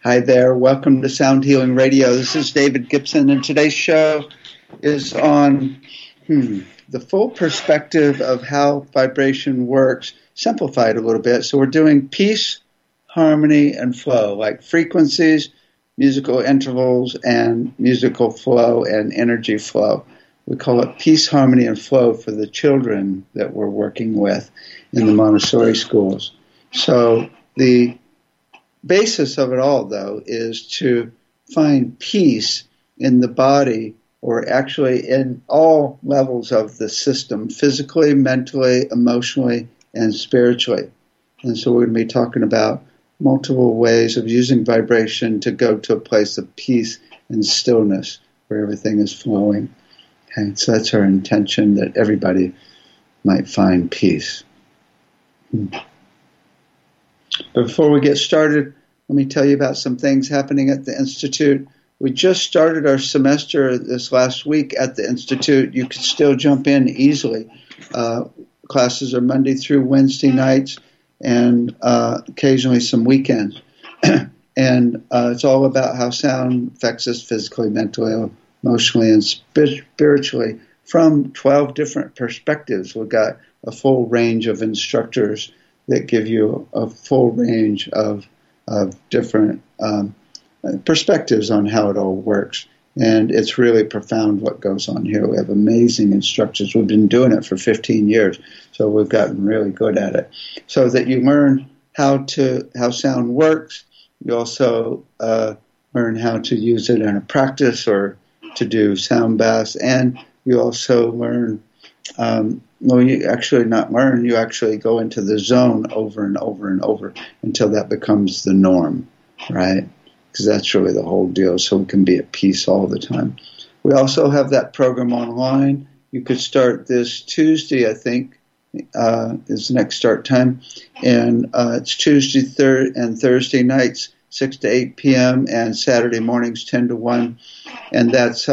Hi there. Welcome to Sound Healing Radio. This is David Gibson, and today's show is on the full perspective of how vibration works, simplified a little bit. So we're doing peace, harmony, and flow, like frequencies, musical intervals, and musical flow and energy flow. We call it peace, harmony, and flow for the children that we're working with in the Montessori schools. So the basis of it all, though, is to find peace in the body, or actually in all levels of the system, physically, mentally, emotionally, and spiritually. And so we're going to be talking about multiple ways of using vibration to go to a place of peace and stillness where everything is flowing. Okay, so that's our intention, that everybody might find peace. But before we get started, let me tell you about some things happening at the Institute. We just started our semester this last week at the Institute. You can still jump in easily. Classes are Monday through Wednesday nights and occasionally some weekends. And it's all about how sound affects us physically, mentally, emotionally, and spiritually from 12 different perspectives. We've got a full range of instructors that give you a full range of different perspectives on how it all works. And it's really profound what goes on here. We have amazing instructors. We've been doing it for 15 years, so we've gotten really good at it. So that you learn how sound works. You also learn how to use it in a practice or to do sound baths. And you also learn, you actually not learn, you actually go into the zone over and over and over until that becomes the norm, right? Because that's really the whole deal, so we can be at peace all the time. We also have that program online. You could start this Tuesday, I think, is the next start time. And it's Tuesday and Thursday nights, 6 to 8 p.m., and Saturday mornings, 10 to 1. And that's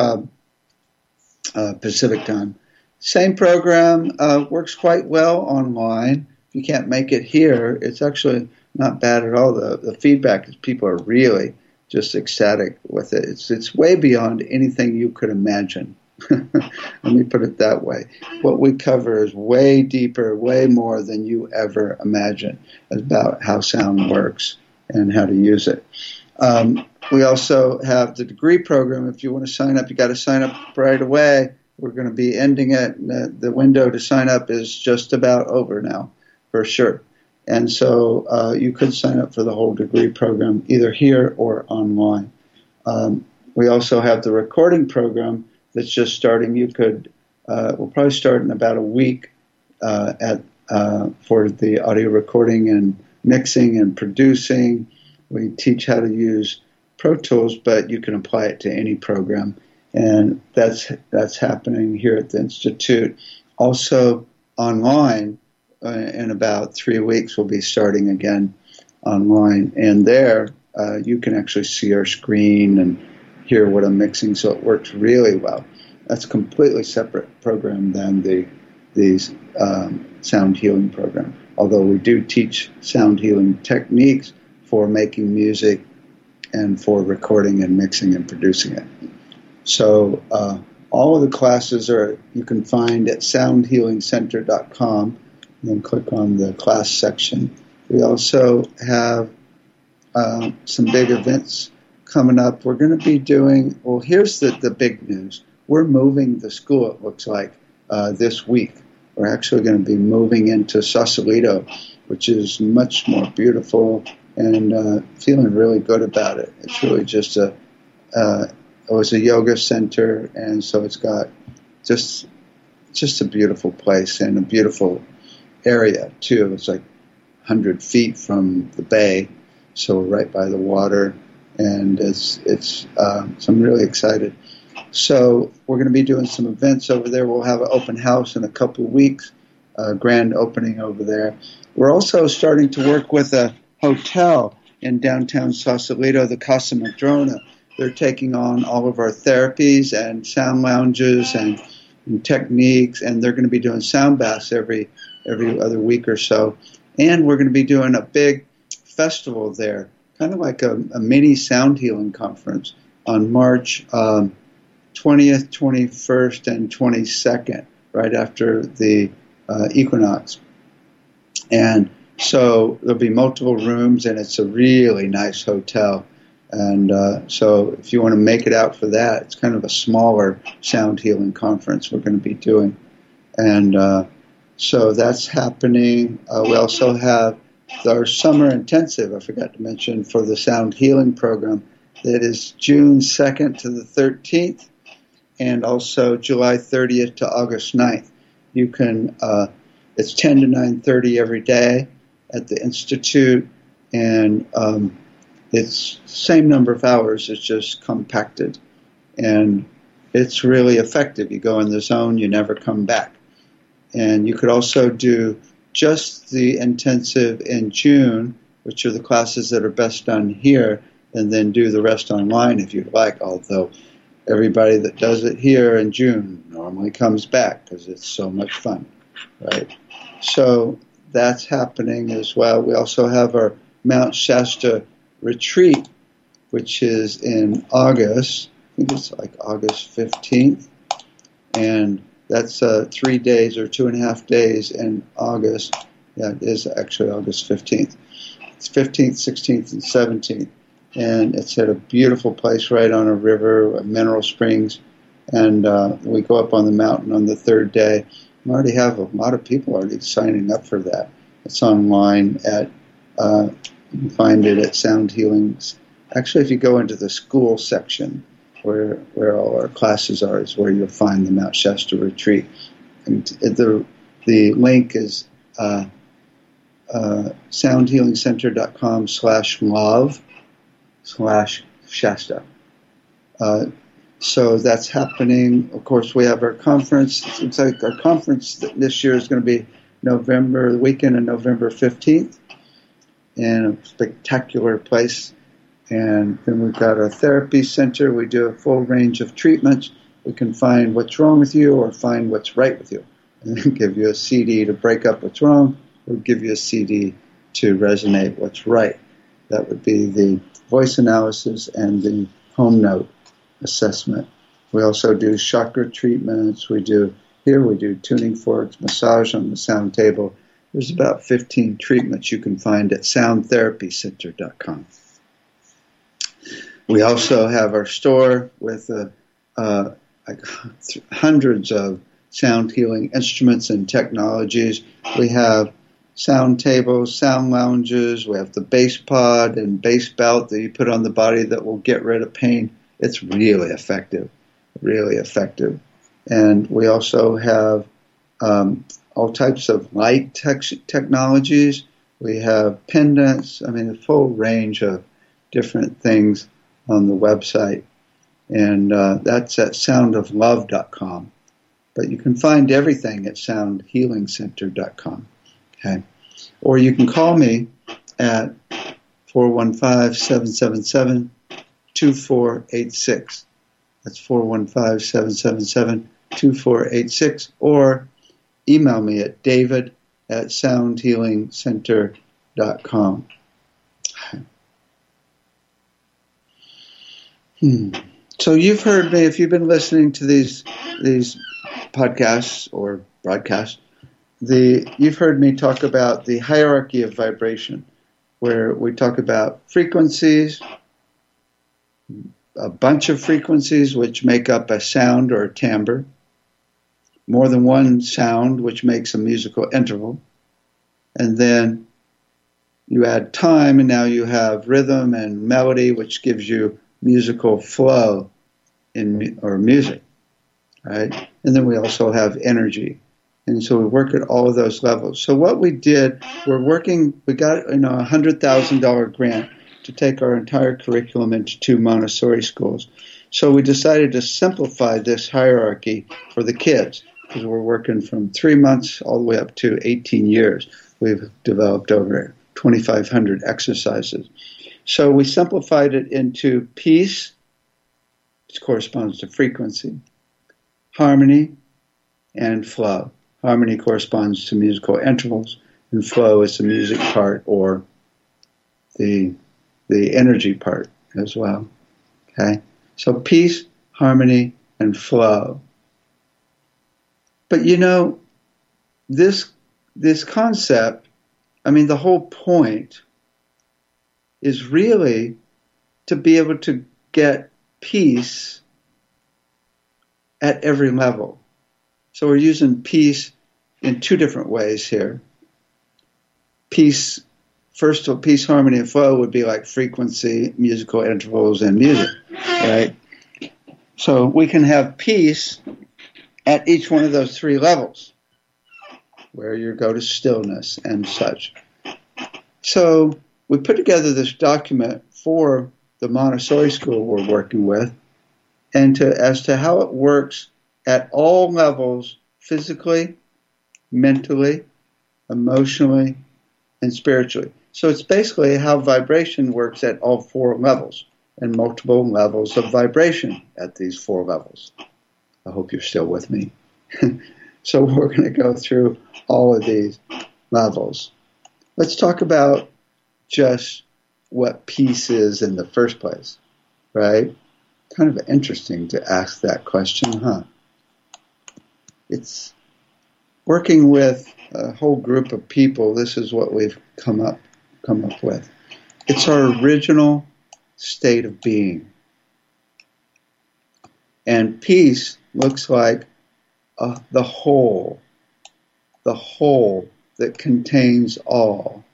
Pacific time. Same program, works quite well online. If you can't make it here, it's actually not bad at all. The feedback is people are really just ecstatic with it. It's way beyond anything you could imagine. Let me put it that way. What we cover is way deeper, way more than you ever imagined about how sound works and how to use it. We also have the degree program. If you want to sign up, you got to sign up right away. We're going to be ending it. The window to sign up is just about over now, for sure. And so you could sign up for the whole degree program either here or online. We also have the recording program that's just starting. You could, we'll probably start in about a week for the audio recording and mixing and producing. We teach how to use Pro Tools, but you can apply it to any program. And that's happening here at the Institute. Also online, in about 3 weeks, we'll be starting again online. And there, you can actually see our screen and hear what I'm mixing, so it works really well. That's a completely separate program than the sound healing program. Although we do teach sound healing techniques for making music and for recording and mixing and producing it. So all of the classes you can find at soundhealingcenter.com, and then click on the class section. We also have some big events coming up. We're going to be doing, well, here's the big news. We're moving the school, it looks like, this week. We're actually going to be moving into Sausalito, which is much more beautiful, and feeling really good about it. It's really just it was a yoga center, and so it's got just a beautiful place and a beautiful area too. It's like 100 feet from the bay, so we're right by the water, and so I'm really excited. So we're going to be doing some events over there. We'll have an open house in a couple of weeks, a grand opening over there. We're also starting to work with a hotel in downtown Sausalito, the Casa Madrona. They're taking on all of our therapies and sound lounges and techniques, and they're going to be doing sound baths every other week or so. And we're going to be doing a big festival there, kind of like a mini sound healing conference on March 20th, 21st, and 22nd, right after the equinox. And so there'll be multiple rooms, and it's a really nice hotel. And so if you want to make it out for that, it's kind of a smaller sound healing conference we're going to be doing. And so that's happening. We also have our summer intensive, I forgot to mention, for the sound healing program. That is June 2nd to the 13th, and also July 30th to August 9th. You can, it's 10 to 9:30 every day at the Institute, and it's the same number of hours, it's just compacted. And it's really effective. You go in the zone, you never come back. And you could also do just the intensive in June, which are the classes that are best done here, and then do the rest online if you'd like, although everybody that does it here in June normally comes back because it's so much fun, right? So that's happening as well. We also have our Mount Shasta retreat, which is in August. I think it's like August 15th. And that's 3 days or 2.5 days in August. Yeah, it is actually August 15th. It's 15th, 16th, and 17th. And it's at a beautiful place right on a river, Mineral Springs. And we go up on the mountain on the third day. We already have a lot of people already signing up for that. It's online at, you can find it at Sound Healings. Actually, if you go into the school section, where all our classes are, is where you'll find the Mount Shasta retreat. And the link is soundhealingcenter.com/love/Shasta. So that's happening. Of course, we have our conference. It's like our conference this year is going to be the weekend of November 15th, in a spectacular place. And then we've got our therapy center. We do a full range of treatments. We can find what's wrong with you or find what's right with you. And then give you a CD to break up what's wrong, or give you a CD to resonate what's right. That would be the voice analysis and the home note assessment. We also do chakra treatments. We do tuning forks, massage on the sound table. There's about 15 treatments you can find at soundtherapycenter.com. We also have our store with hundreds of sound healing instruments and technologies. We have sound tables, sound lounges. We have the bass pod and bass belt that you put on the body that will get rid of pain. It's really effective, really effective. And we also have all types of light technologies. We have pendants. I mean, a full range of different things on the website. And that's at soundoflove.com. But you can find everything at soundhealingcenter.com. Okay. Or you can call me at 415-777-2486. That's 415-777-2486. Or email me at david@soundhealingcenter.com. So you've heard me, if you've been listening to these podcasts or broadcasts, you've heard me talk about the hierarchy of vibration, where we talk about frequencies, a bunch of frequencies which make up a sound or a timbre, more than one sound which makes a musical interval, and then you add time, and now you have rhythm and melody, which gives you musical flow or music, right? And then we also have energy. And so we work at all of those levels. So what we did, we got a $100,000 grant to take our entire curriculum into 2 Montessori schools. So we decided to simplify this hierarchy for the kids, because we're working from 3 months all the way up to 18 years. We've developed over 2,500 exercises. So we simplified it into peace, which corresponds to frequency, harmony, and flow. Harmony corresponds to musical intervals, and flow is the music part or the the energy part as well. Okay? So peace, harmony, and flow. But this concept, the whole point is really to be able to get peace at every level. So we're using peace in two different ways here. Peace, first of all, peace, harmony, and flow would be like frequency, musical intervals, and music, right? So we can have peace at each one of those three levels, where you go to stillness and such. So we put together this document for the Montessori school we're working with, and as to how it works at all levels, physically, mentally, emotionally, and spiritually. So it's basically how vibration works at all four levels, and multiple levels of vibration at these four levels. I hope you're still with me. So we're going to go through all of these levels. Let's talk about just what peace is in the first place, right? Kind of interesting to ask that question, huh? It's working with a whole group of people. This is what we've come up with. It's our original state of being. And peace looks like the whole that contains all.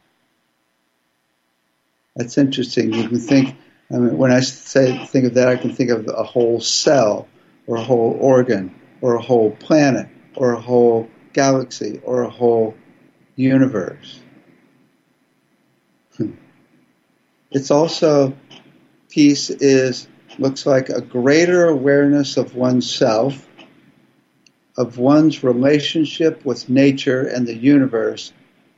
That's interesting. You can think, when I think of that, I can think of a whole cell, or a whole organ, or a whole planet, or a whole galaxy, or a whole universe. It's also, peace looks like a greater awareness of oneself, of one's relationship with nature and the universe,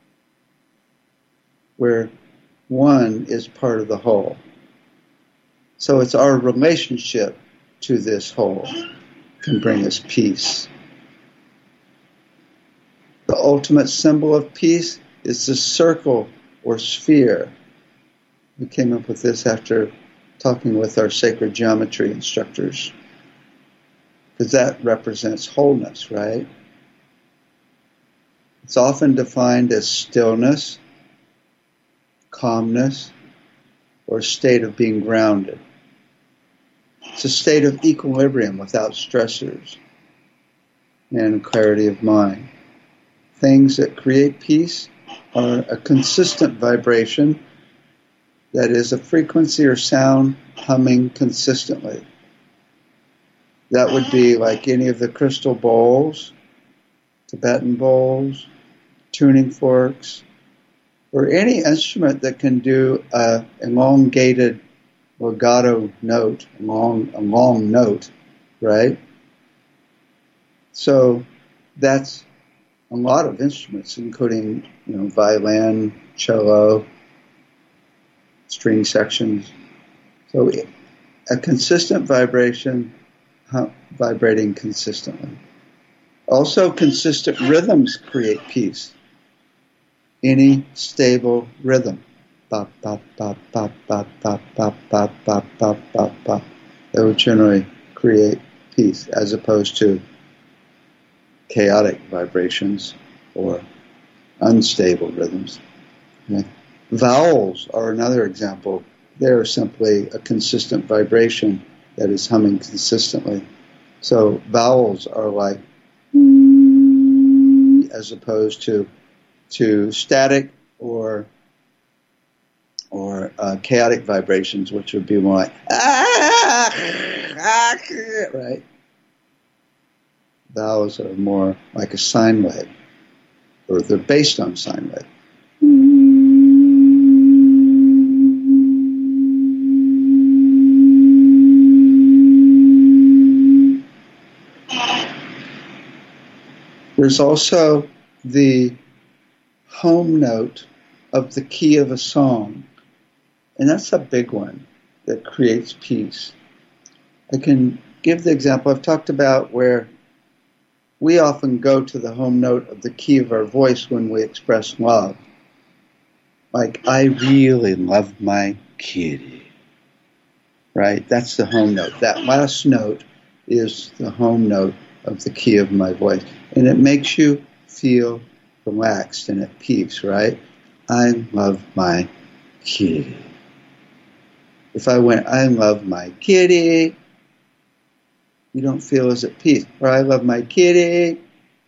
where one is part of the whole. So it's our relationship to this whole can bring us peace. The ultimate symbol of peace is the circle or sphere. We came up with this after talking with our sacred geometry instructors, because that represents wholeness, right? It's often defined as stillness, calmness, or a state of being grounded. It's a state of equilibrium without stressors and clarity of mind. Things that create peace are a consistent vibration, that is, a frequency or sound humming consistently. That would be like any of the crystal bowls, Tibetan bowls, tuning forks, or any instrument that can do an elongated legato note, a long note, right? So that's a lot of instruments, including violin, cello, string sections. So a consistent vibration, vibrating consistently. Also, consistent rhythms create peace. Any stable rhythm, bop bop bop bop bop bop bop bop bop bop bop bop, that would generally create peace, as opposed to chaotic vibrations or unstable rhythms. Okay. Vowels are another example. They're simply a consistent vibration that is humming consistently. So vowels are like, as opposed to static or chaotic vibrations, which would be more like, right? Vowels are more like a sine wave, or they're based on sine wave. There's also the home note of the key of a song, and that's a big one that creates peace. I can give the example I've talked about where we often go to the home note of the key of our voice when we express love. Like, I really love my kitty. Right? That's the home note. That last note is the home note of the key of my voice. And it makes you feel relaxed and at peace, right? I love my kitty. If I went, I love my kitty, you don't feel as at peace. Or I love my kitty.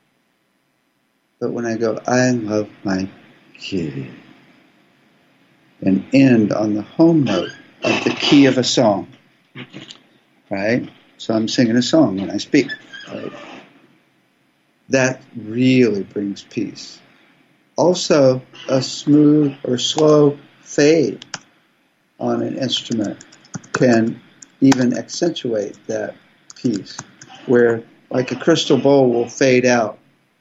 But when I go, I love my kitty, and end on the home note of the key of a song, right? So I'm singing a song when I speak, right? That really brings peace. Also, a smooth or slow fade on an instrument can even accentuate that peace, where like a crystal bowl will fade out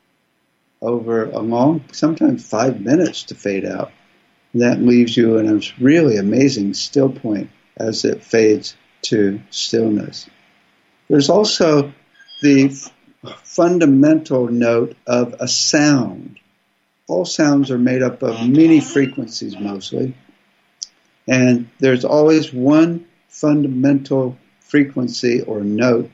over a long, sometimes 5 minutes to fade out. That leaves you in a really amazing still point as it fades to stillness. There's also the fundamental note of a sound. All sounds are made up of many frequencies mostly, and there's always one fundamental frequency or note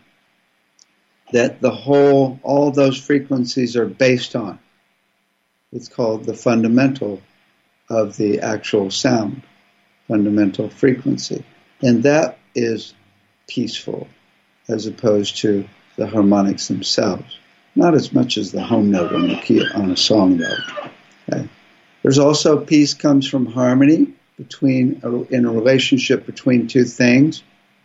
that all those frequencies are based on. It's called the fundamental of the actual sound, fundamental frequency. And that is peaceful as opposed to the harmonics themselves. Not as much as the home note on the key on a song though. Okay. There's also peace comes from harmony in a relationship between two things.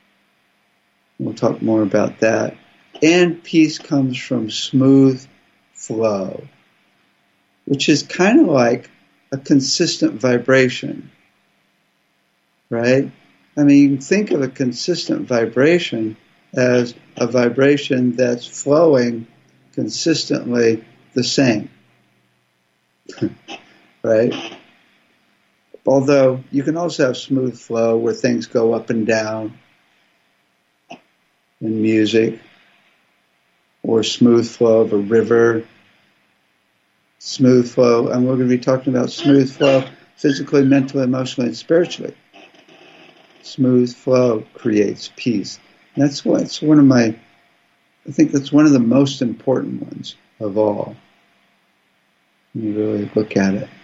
We'll talk more about that. And peace comes from smooth flow, which is kind of like a consistent vibration, right? I mean, you can think of a consistent vibration as a vibration that's flowing consistently the same, right? Although you can also have smooth flow where things go up and down in music, or smooth flow of a river, smooth flow, and we're going to be talking about smooth flow physically, mentally, emotionally, and spiritually. Smooth flow creates peace. And that's one of my, I think that's one of the most important ones of all. When you really look at it.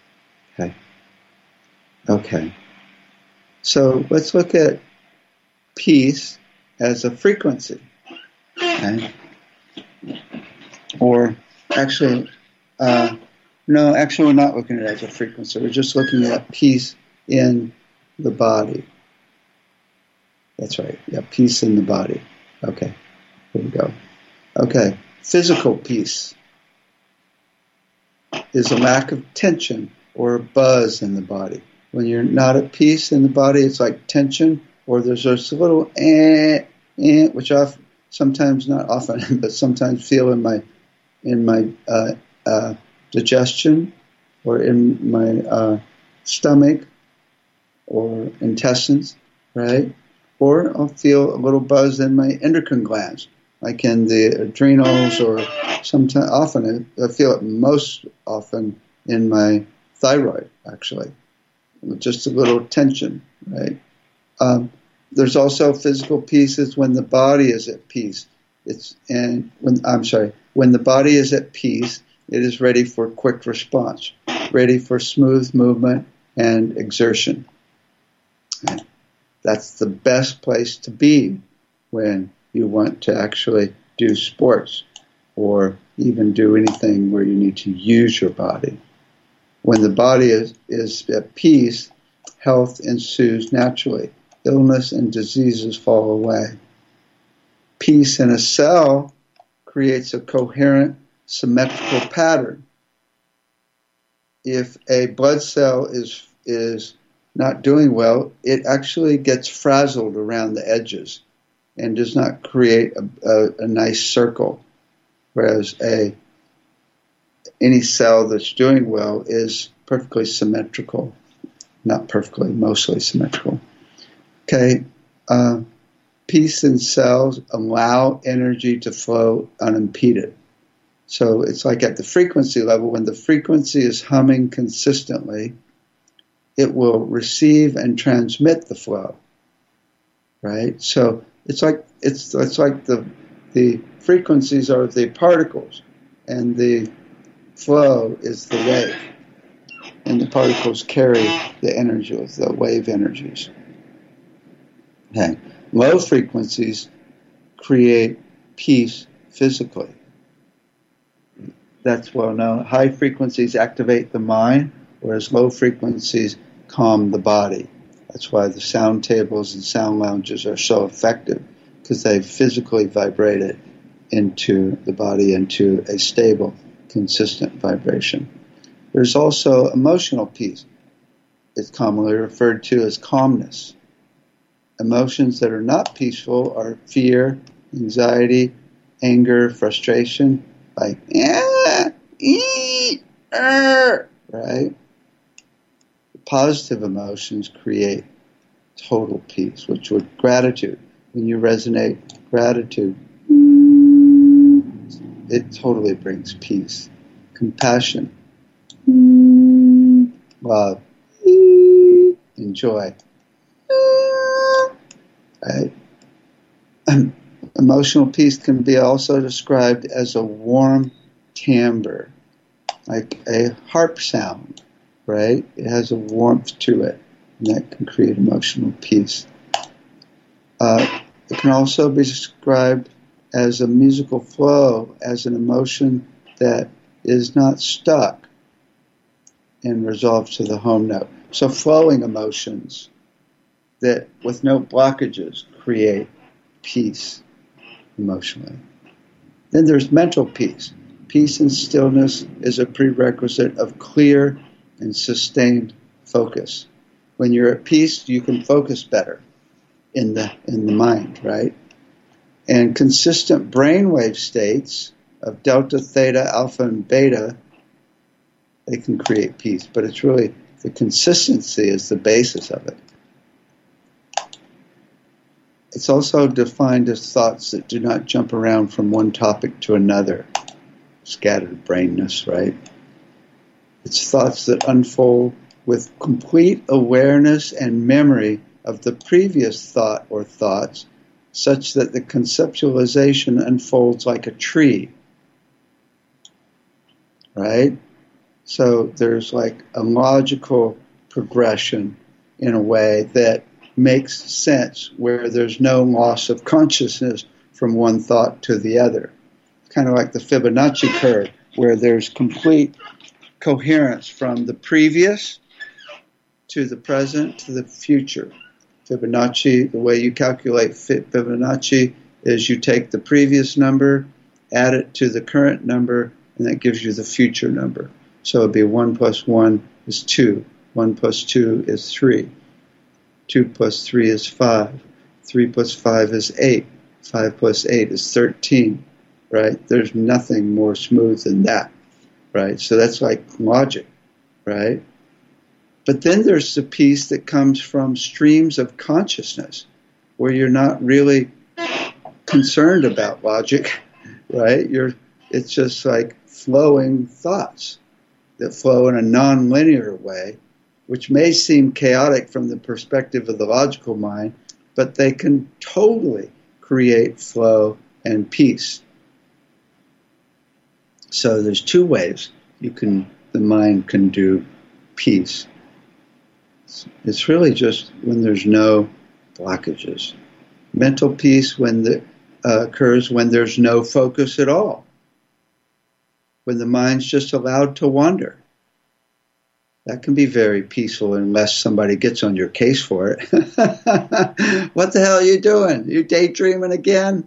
Okay. So let's look at peace as a frequency. Okay. Or actually, we're not looking at it as a frequency. We're just looking at peace in the body. That's right. Yeah, peace in the body. Okay, here we go. Okay, physical peace is a lack of tension or a buzz in the body. When you're not at peace in the body, it's like tension, or there's just a little which I sometimes, not often, but sometimes feel in my digestion, or in my stomach or intestines, right? Or I'll feel a little buzz in my endocrine glands, like in the adrenals, or sometimes, often, I feel it most often in my thyroid, actually. Just a little tension, right? There's also physical peace when the body is at peace. When the body is at peace, it is ready for quick response, ready for smooth movement and exertion. And that's the best place to be when you want to actually do sports or even do anything where you need to use your body. When the body is at peace, health ensues naturally. Illness and diseases fall away. Peace in a cell creates a coherent, symmetrical pattern. If a blood cell is not doing well, it actually gets frazzled around the edges and does not create a nice circle, whereas any cell that's doing well is perfectly symmetrical. Not perfectly, mostly symmetrical. Okay, peace in cells allow energy to flow unimpeded. So it's like at the frequency level, when the frequency is humming consistently, it will receive and transmit the flow, right? So it's like the frequencies are the particles, and the flow is the wave, and the particles carry the energy of the wave energies. Okay. Low frequencies create peace physically. That's well known. High frequencies activate the mind, whereas low frequencies calm the body. That's why the sound tables and sound lounges are so effective, because they physically vibrate it into the body into a stable, consistent vibration. There's also emotional peace. It's commonly referred to as calmness. Emotions that are not peaceful are fear, anxiety, anger, frustration, like, right? Positive emotions create total peace, which would gratitude. When you resonate gratitude, it totally brings peace. Compassion, love, and joy. Right? Emotional peace can be also described as a warm timbre, like a harp sound, right? It has a warmth to it, and that can create emotional peace. It can also be described as a musical flow, as an emotion that is not stuck and resolved to the home note. So flowing emotions that with no blockages create peace emotionally. Then there's mental peace. Peace and stillness is a prerequisite of clear and sustained focus. When you're at peace, you can focus better in the mind, right? And consistent brainwave states of delta, theta, alpha, and beta, they can create peace. But it's really the consistency is the basis of it. It's also defined as thoughts that do not jump around from one topic to another. Scattered brainness, right? It's thoughts that unfold with complete awareness and memory of the previous thought or thoughts, such that the conceptualization unfolds like a tree, right? So there's like a logical progression in a way that makes sense, where there's no loss of consciousness from one thought to the other. It's kind of like the Fibonacci curve, where there's complete coherence from the previous to the present to the future. Fibonacci, the way you calculate Fibonacci is you take the previous number, add it to the current number, and that gives you the future number. So it'd be 1 plus 1 is 2. 1 plus 2 is 3. 2 plus 3 is 5. 3 plus 5 is 8. 5 plus 8 is 13. Right? There's nothing more smooth than that. Right? So that's like logic. Right? But then there's the piece that comes from streams of consciousness, where you're not really concerned about logic, right? It's just like flowing thoughts that flow in a non-linear way, which may seem chaotic from the perspective of the logical mind, but they can totally create flow and peace. So there's two ways the mind can do peace. It's really just when there's no blockages. Mental peace occurs when there's no focus at all, when the mind's just allowed to wander. That can be very peaceful unless somebody gets on your case for it. What the hell are you doing? You daydreaming again?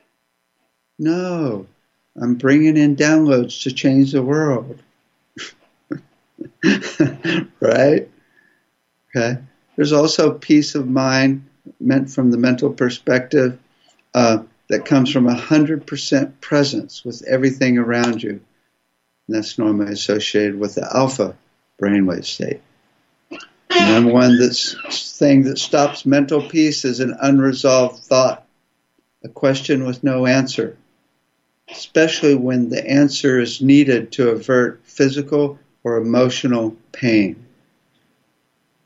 No, I'm bringing in downloads to change the world. Right? Okay. There's also peace of mind meant from the mental perspective that comes from 100% presence with everything around you. And that's normally associated with the alpha brainwave state. And then one thing that stops mental peace is an unresolved thought, a question with no answer, especially when the answer is needed to avert physical or emotional pain.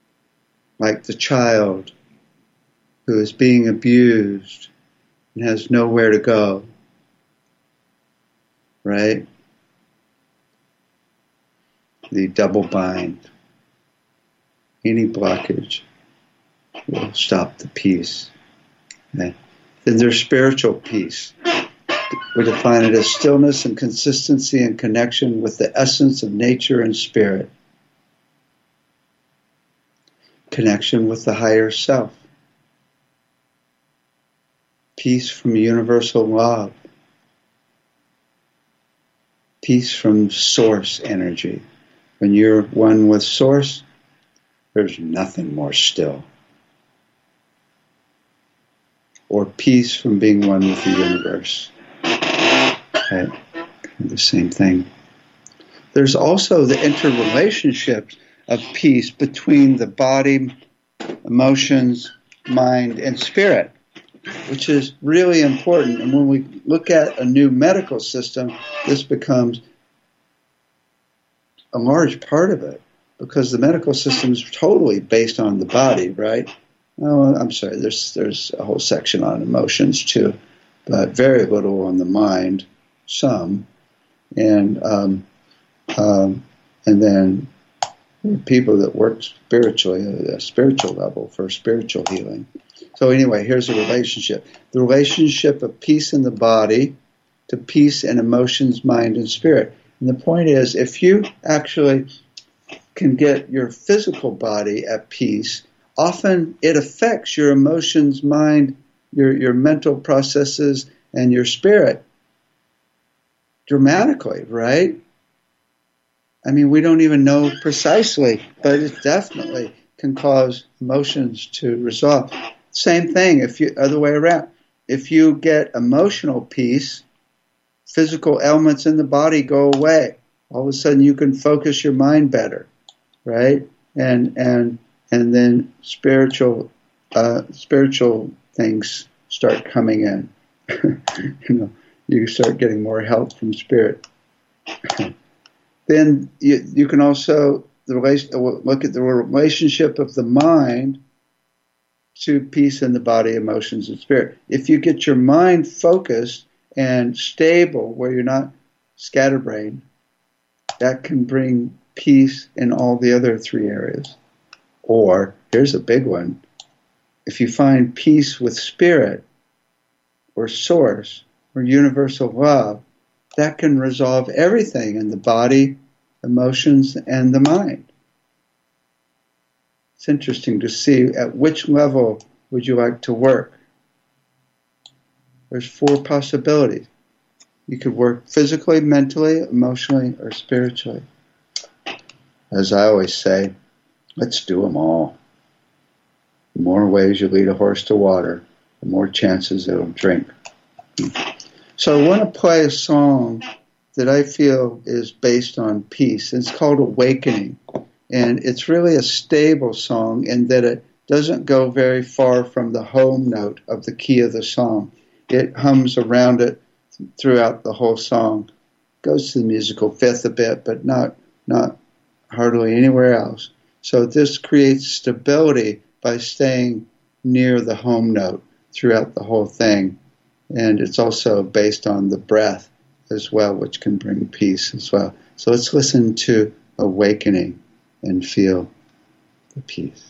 like the child who is being abused and has nowhere to go, right? The double bind. Any blockage will stop the peace. Okay? Then there's spiritual peace. We define it as stillness and consistency and connection with the essence of nature and spirit. Connection with the higher self. Peace from universal love. Peace from source energy. When you're one with source, there's nothing more still. Or peace from being one with the universe. Okay. The same thing. There's also the interrelationships of peace between the body, emotions, mind, and spirit, which is really important. And when we look at a new medical system, this becomes a large part of it, because the medical system is totally based on the body, right? Oh, I'm sorry, there's a whole section on emotions too, but very little on the mind, some, and then people that work spiritually at a spiritual level for spiritual healing. So anyway, here's the relationship. The relationship of peace in the body to peace in emotions, mind, and spirit. And the point is, if you actually can get your physical body at peace, often it affects your emotions, mind, your mental processes, and your spirit dramatically, right? I mean, we don't even know precisely, but it definitely can cause emotions to resolve. Same thing, other way around. If you get emotional peace, physical ailments in the body go away. All of a sudden, you can focus your mind better, right? And then spiritual things start coming in. You start getting more help from spirit. Then you can also look at the relationship of the mind to peace in the body, emotions, and spirit. If you get your mind focused and stable, where you're not scatterbrained, that can bring peace in all the other three areas. Or, here's a big one, if you find peace with spirit, or source, or universal love, that can resolve everything in the body, emotions, and the mind. It's interesting to see at which level would you like to work. There's 4 possibilities. You could work physically, mentally, emotionally, or spiritually. As I always say, let's do them all. The more ways you lead a horse to water, the more chances it'll drink. So I want to play a song that I feel is based on peace. It's called Awakening. And it's really a stable song in that it doesn't go very far from the home note of the key of the song. It hums around it throughout the whole song. Goes to the musical fifth a bit, but not hardly anywhere else. So this creates stability by staying near the home note throughout the whole thing. And it's also based on the breath as well, which can bring peace as well. So let's listen to Awakening and feel the peace.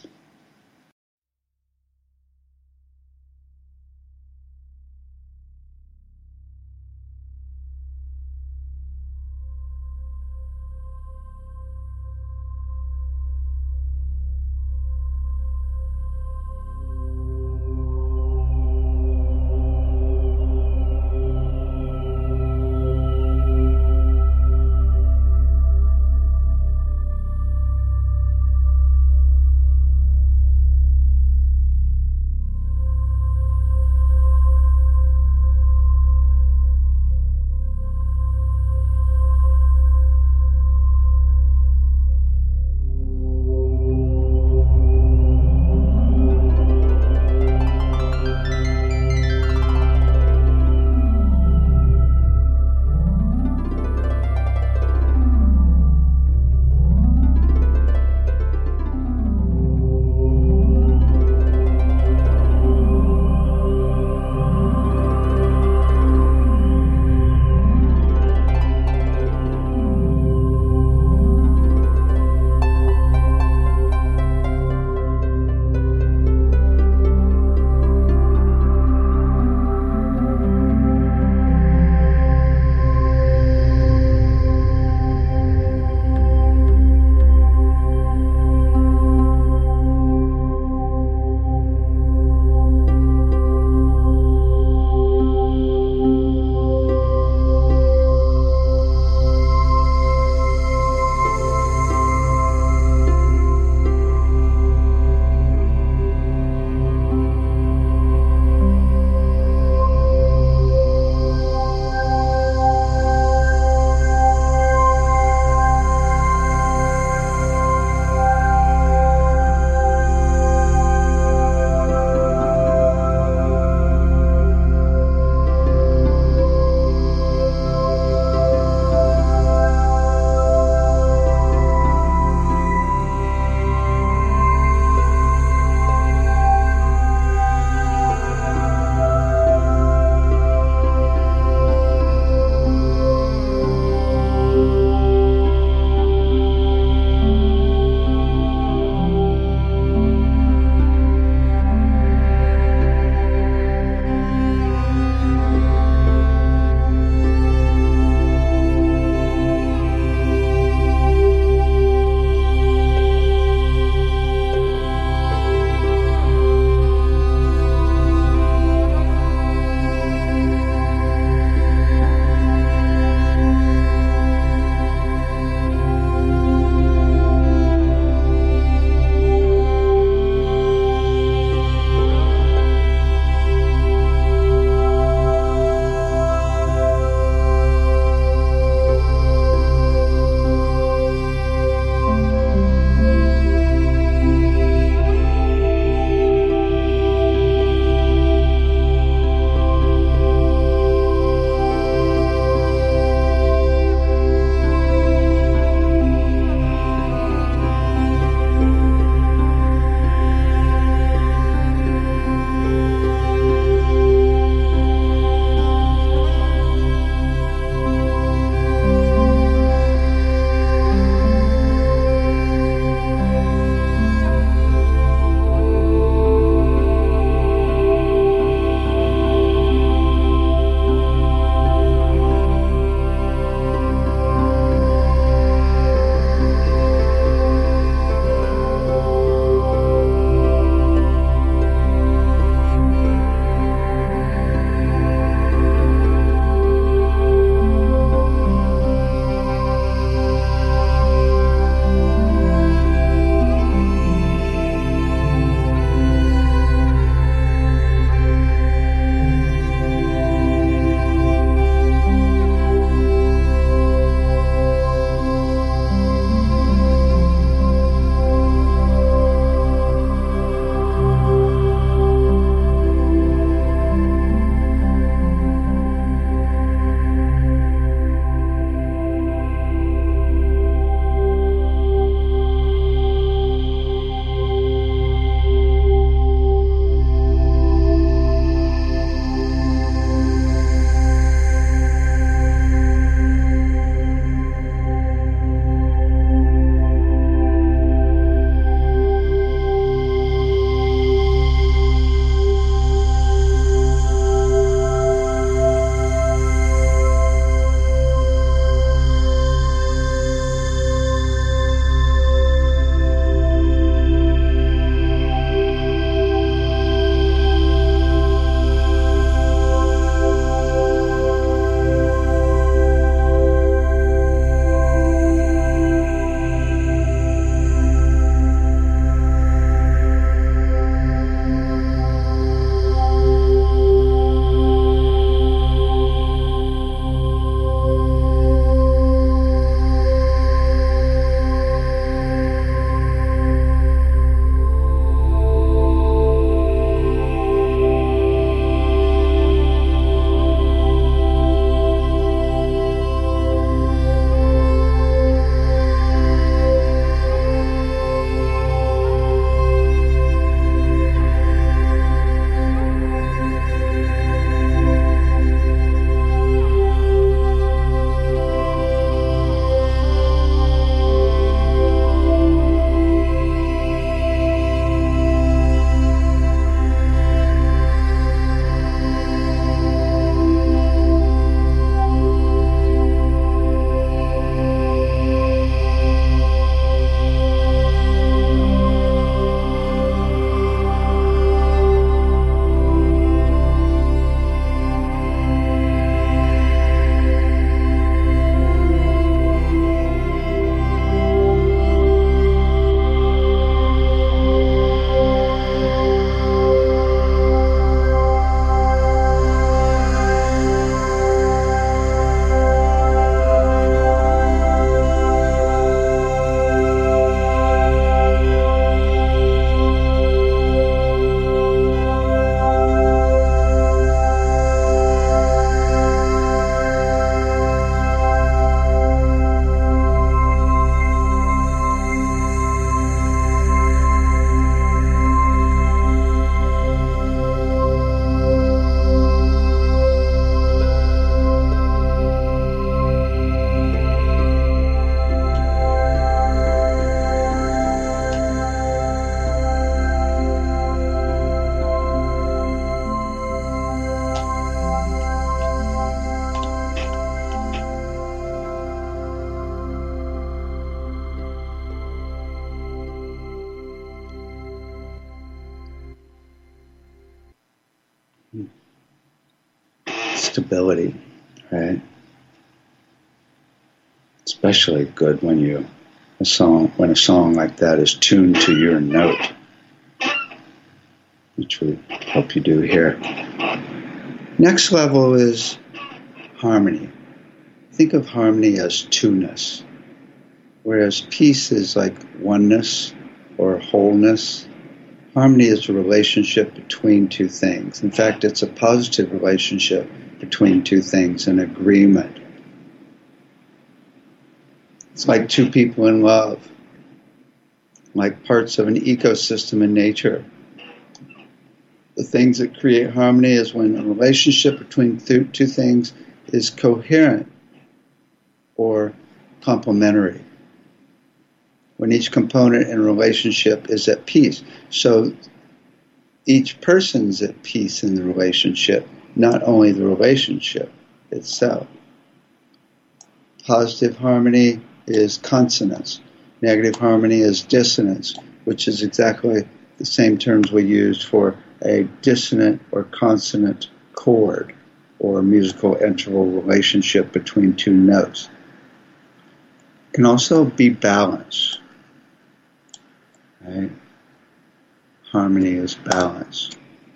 Stability, right? Especially good when a song like that is tuned to your note, which we hope you do here. Next level is harmony. Think of harmony as two-ness, whereas peace is like oneness or wholeness. Harmony is a relationship between two things. In fact, it's a positive relationship between two things, an agreement. It's like two people in love, like parts of an ecosystem in nature. The things that create harmony is when a relationship between two things is coherent or complementary. When each component in a relationship is at peace. So each person's at peace in the relationship, not only the relationship itself. Positive harmony is consonance. Negative harmony is dissonance, which is exactly the same terms we use for a dissonant or consonant chord or musical interval relationship between two notes. It can also be balance. Right? Harmony is balance.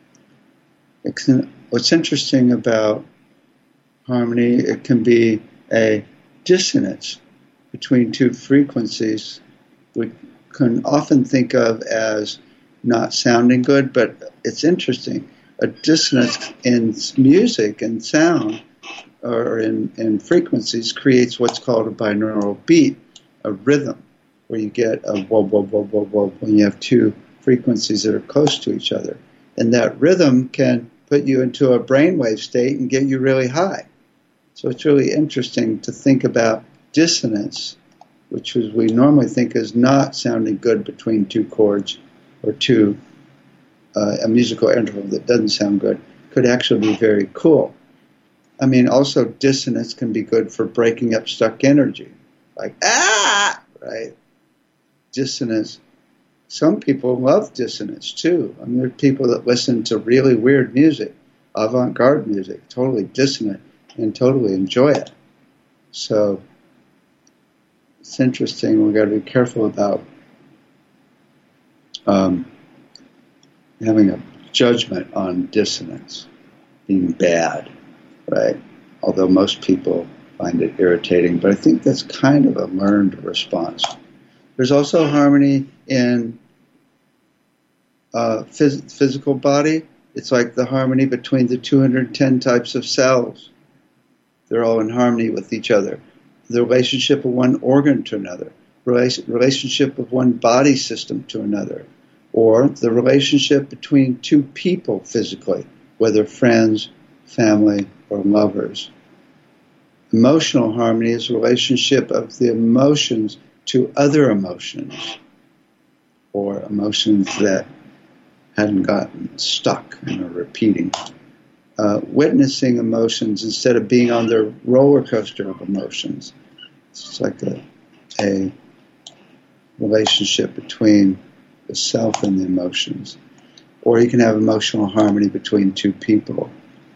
What's interesting about harmony, it can be a dissonance between two frequencies we can often think of as not sounding good, but it's interesting. A dissonance in music and sound or in frequencies creates what's called a binaural beat, a rhythm, where you get a whoa, whoa, whoa, whoa, whoa, when you have two frequencies that are close to each other. And that rhythm can put you into a brainwave state and get you really high. So it's really interesting to think about dissonance, which is we normally think is not sounding good between two chords or a musical interval that doesn't sound good, could actually be very cool. I mean, also dissonance can be good for breaking up stuck energy. Like, right? Dissonance. Some people love dissonance too. I mean, there are people that listen to really weird music, avant-garde music, totally dissonant, and totally enjoy it. So it's interesting. We've got to be careful about having a judgment on dissonance being bad, right? Although most people find it irritating, but I think that's kind of a learned response. There's also harmony in physical body. It's like the harmony between the 210 types of cells. They're all in harmony with each other. The relationship of one organ to another, relationship of one body system to another, or the relationship between two people physically, whether friends, family, or lovers. Emotional harmony is a relationship of the emotions to other emotions, or emotions that hadn't gotten stuck and are repeating. Witnessing emotions instead of being on the roller coaster of emotions. It's like a relationship between the self and the emotions. Or you can have emotional harmony between two people.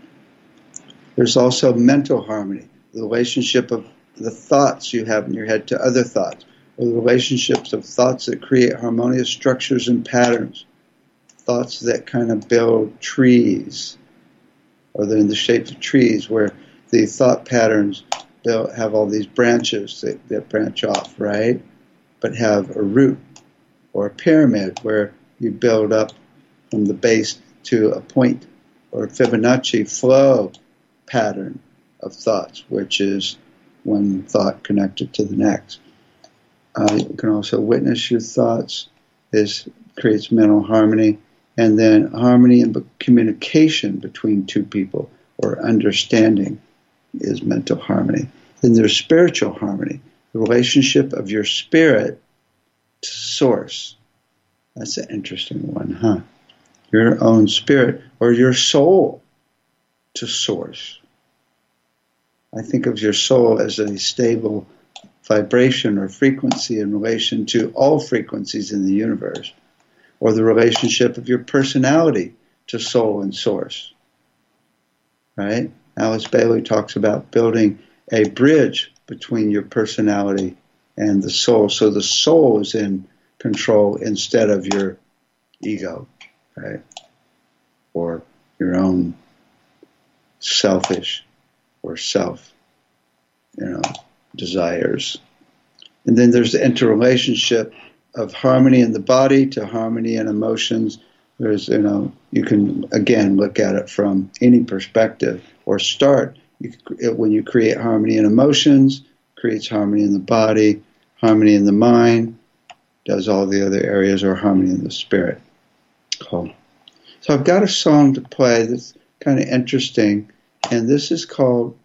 There's also mental harmony, the relationship of the thoughts you have in your head to other thoughts, or the relationships of thoughts that create harmonious structures and patterns, thoughts that kind of build trees, or they're in the shape of trees where the thought patterns have all these branches that branch off, right? But have a root, or a pyramid where you build up from the base to a point, or a Fibonacci flow pattern of thoughts, which is one thought connected to the next. You can also witness your thoughts. This creates mental harmony. And then harmony and communication between two people, or understanding, is mental harmony. Then there's spiritual harmony, the relationship of your spirit to source. That's an interesting one, huh? Your own spirit, or your soul to source. I think of your soul as a stable vibration or frequency in relation to all frequencies in the universe. Or the relationship of your personality to soul and source. right? Alice Bailey talks about building a bridge between your personality and the soul. So the soul is in control instead of your ego, right? Or your own selfish or self, desires. And then there's the interrelationship of harmony in the body to harmony in emotions. There's, you can, again, look at it from any perspective or start. When you create harmony in emotions, creates harmony in the body, harmony in the mind, does all the other areas, or harmony in the spirit. Cool. So I've got a song to play that's kind of interesting, and this is called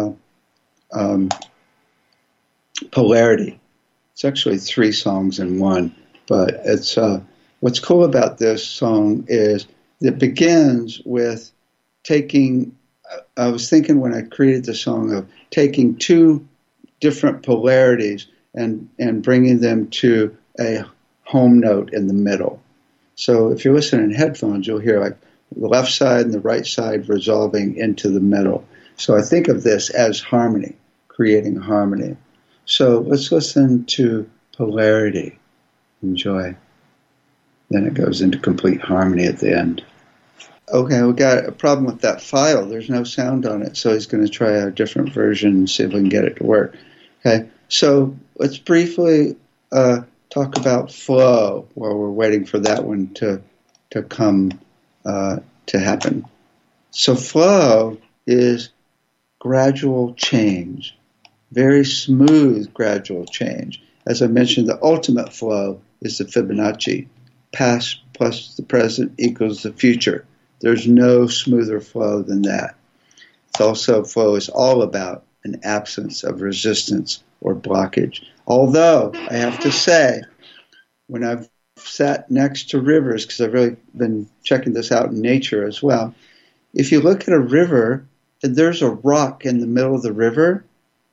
Polarity. It's actually 3 songs in one, but it's what's cool about this song is it begins with taking. I was thinking when I created the song of taking 2 different polarities and bringing them to a home note in the middle. So if you're listening in headphones, you'll hear like the left side and the right side resolving into the middle. So I think of this as harmony, creating harmony. So let's listen to Polarity. Enjoy. Then it goes into complete harmony at the end. Okay, we got a problem with that file. There's no sound on it, so he's going to try a different version and see if we can get it to work. Okay, so let's briefly talk about flow while we're waiting for that one to come to happen. So flow is gradual change, very smooth gradual change. As I mentioned, the ultimate flow is the Fibonacci. Past plus the present equals the future. There's no smoother flow than that. It's also, flow is all about an absence of resistance or blockage. Although, I have to say, when I've sat next to rivers, because I've really been checking this out in nature as well, if you look at a river and there's a rock in the middle of the river,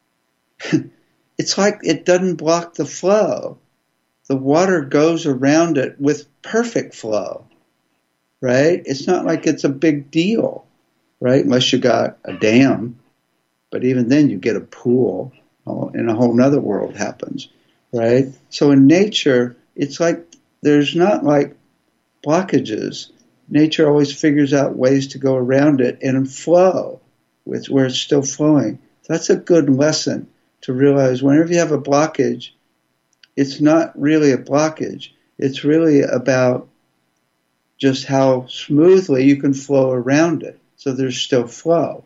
it's like it doesn't block the flow. The water goes around it with perfect flow, right? It's not like it's a big deal, right? Unless you got a dam. But even then you get a pool and a whole nother world happens, right? So in nature, it's like there's not like blockages. Nature always figures out ways to go around it and in flow where it's still flowing. So that's a good lesson to realize whenever you have a blockage, it's not really a blockage. It's really about just how smoothly you can flow around it. So there's still flow.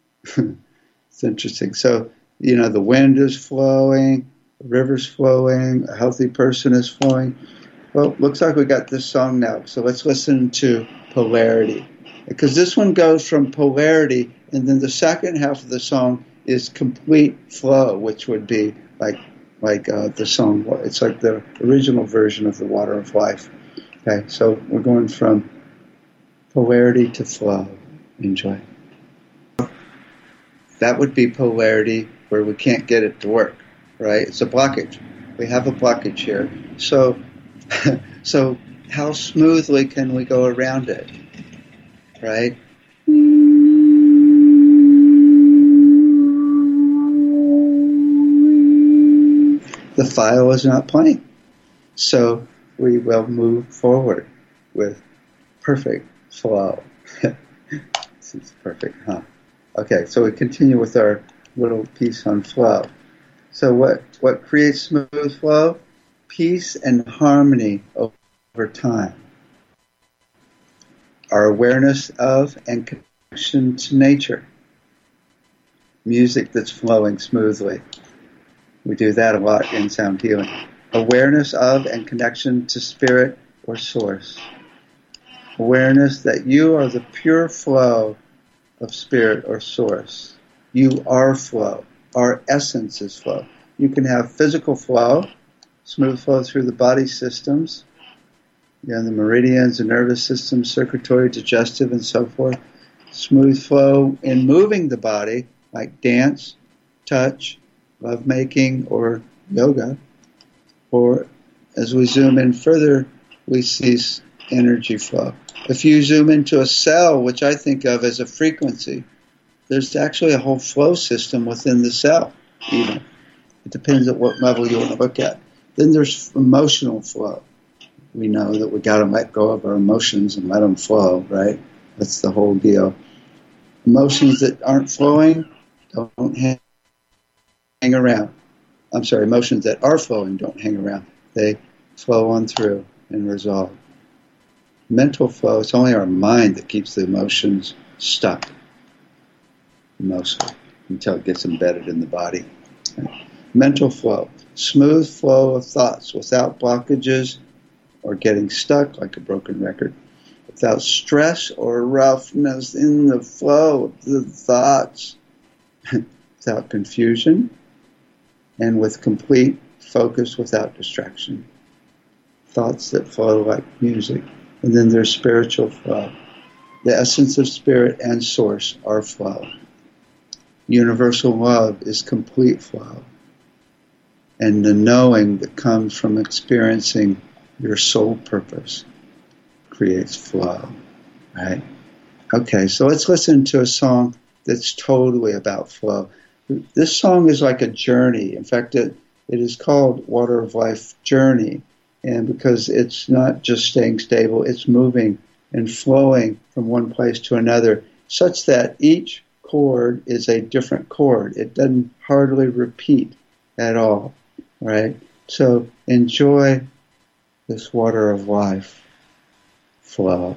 It's interesting. So, the wind is flowing, the river's flowing, a healthy person is flowing. Well, looks like we got this song now. So let's listen to Polarity. Because this one goes from polarity, and then the second half of the song is complete flow, which would be like the song. It's like the original version of the Water of Life. Okay, so we're going from polarity to flow. Enjoy. That would be polarity where we can't get it to work, right? It's a blockage. We have a blockage here. So how smoothly can we go around it, right? The file is not playing. So we will move forward with perfect flow. This is perfect, huh? Okay, so we continue with our little piece on flow. So what creates smooth flow? Peace and harmony over time. Our awareness of and connection to nature. Music that's flowing smoothly. We do that a lot in sound healing. Awareness of and connection to spirit or source. Awareness that you are the pure flow of spirit or source. You are flow. Our essence is flow. You can have physical flow, smooth flow through the body systems, the meridians, the nervous system, circulatory, digestive, and so forth. Smooth flow in moving the body, like dance, touch, lovemaking, or yoga. Or as we zoom in further, we see energy flow. If you zoom into a cell, which I think of as a frequency, there's actually a whole flow system within the cell, even. It depends at what level you want to look at. Then there's emotional flow. We know that we got to let go of our emotions and let them flow, right? That's the whole deal. Emotions that aren't flowing don't hang around. I'm sorry, emotions that are flowing don't hang around. They flow on through and resolve. Mental flow, it's only our mind that keeps the emotions stuck, mostly, until it gets embedded in the body. Mental flow, smooth flow of thoughts without blockages or getting stuck like a broken record, without stress or roughness in the flow of the thoughts, without confusion, and with complete focus without distraction. Thoughts that flow like music. And then there's spiritual flow. The essence of spirit and source are flow. Universal love is complete flow. And the knowing that comes from experiencing your soul purpose creates flow, right? Okay, so let's listen to a song that's totally about flow. This song is like a journey. In fact, it is called Water of Life Journey. And because it's not just staying stable, it's moving and flowing from one place to another, such that each chord is a different chord. It doesn't hardly repeat at all, right? So enjoy this water of life flow.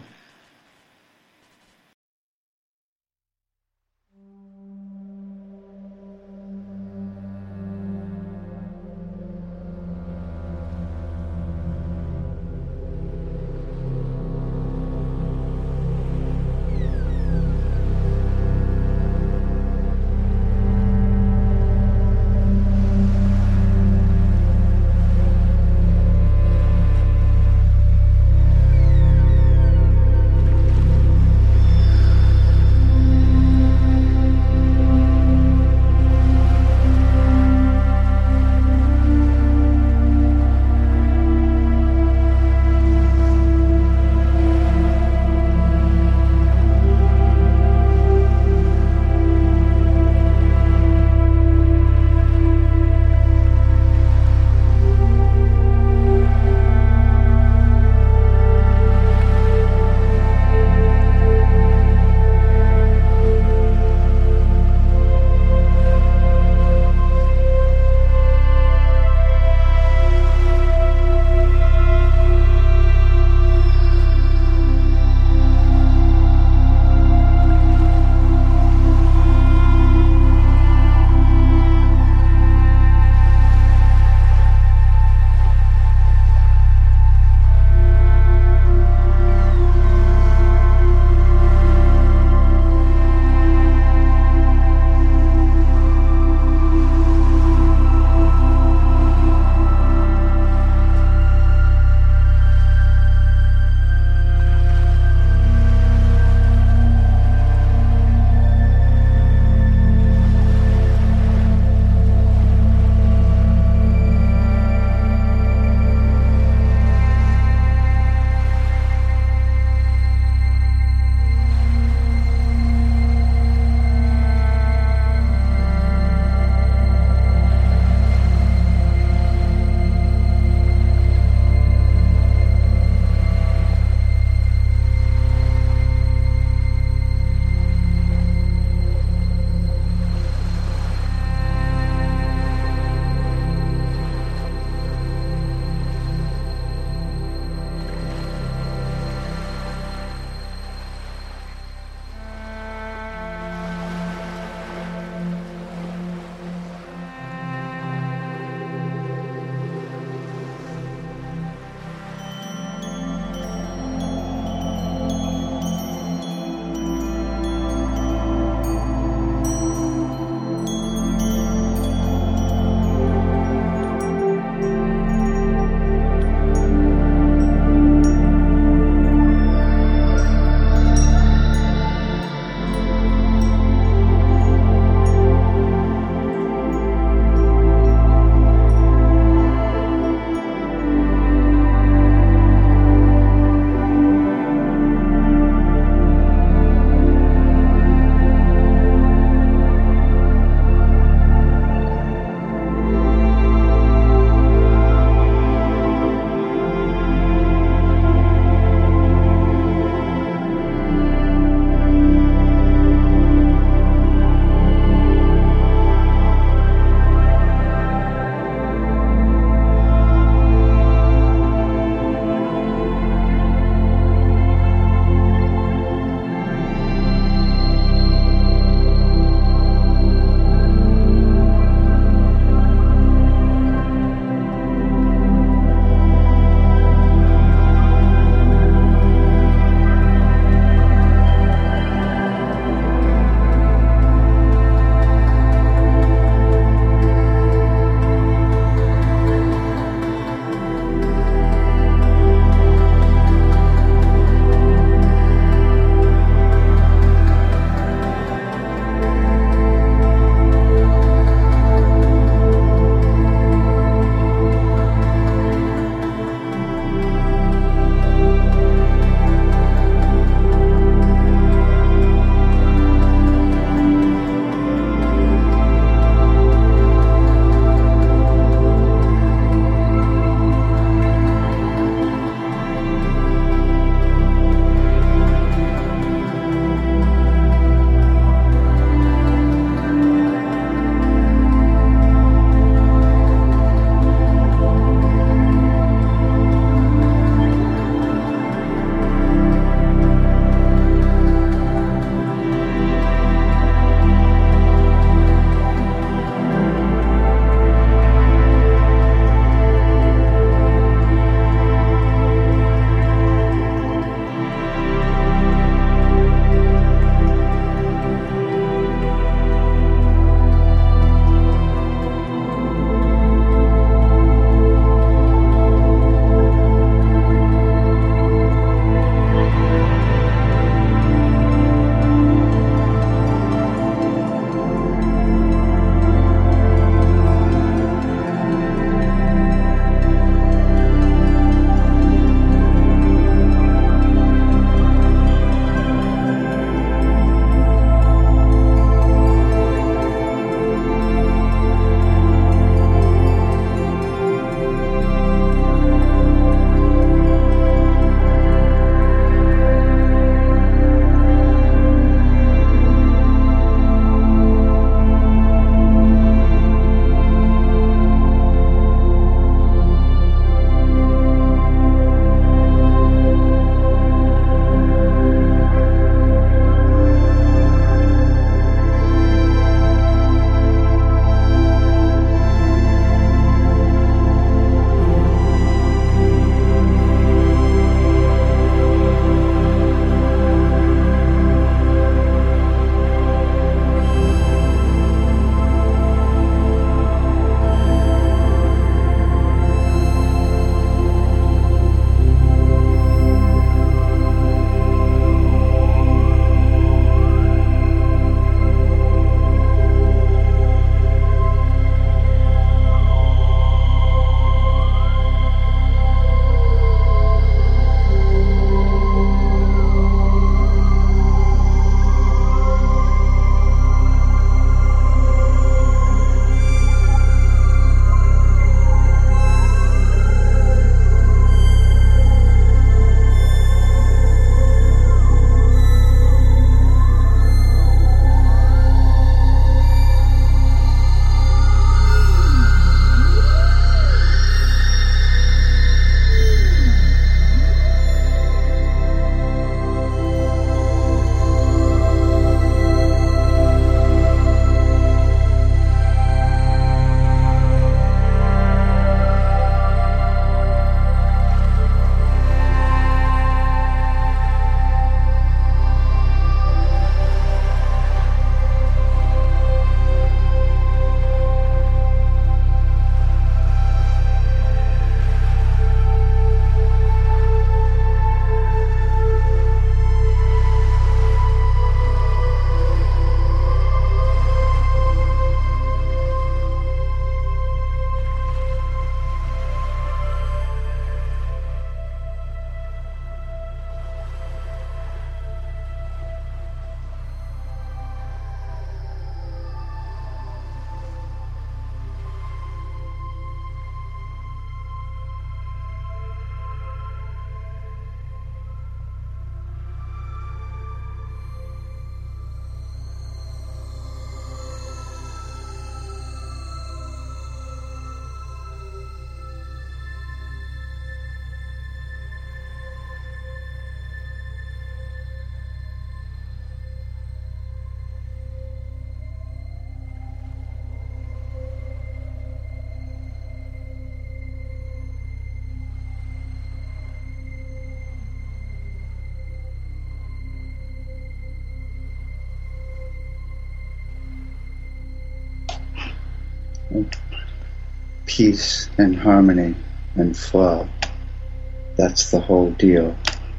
peace and harmony and flow. That's the whole deal.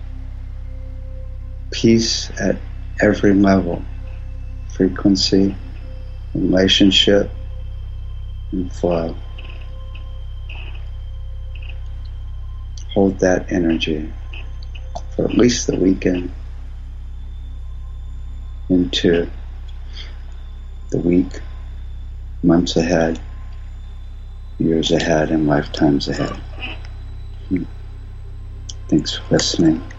Peace at every level, frequency, relationship, and flow. Hold that energy for at least the weekend into the week, months ahead, years ahead, and lifetimes ahead. Thanks for listening.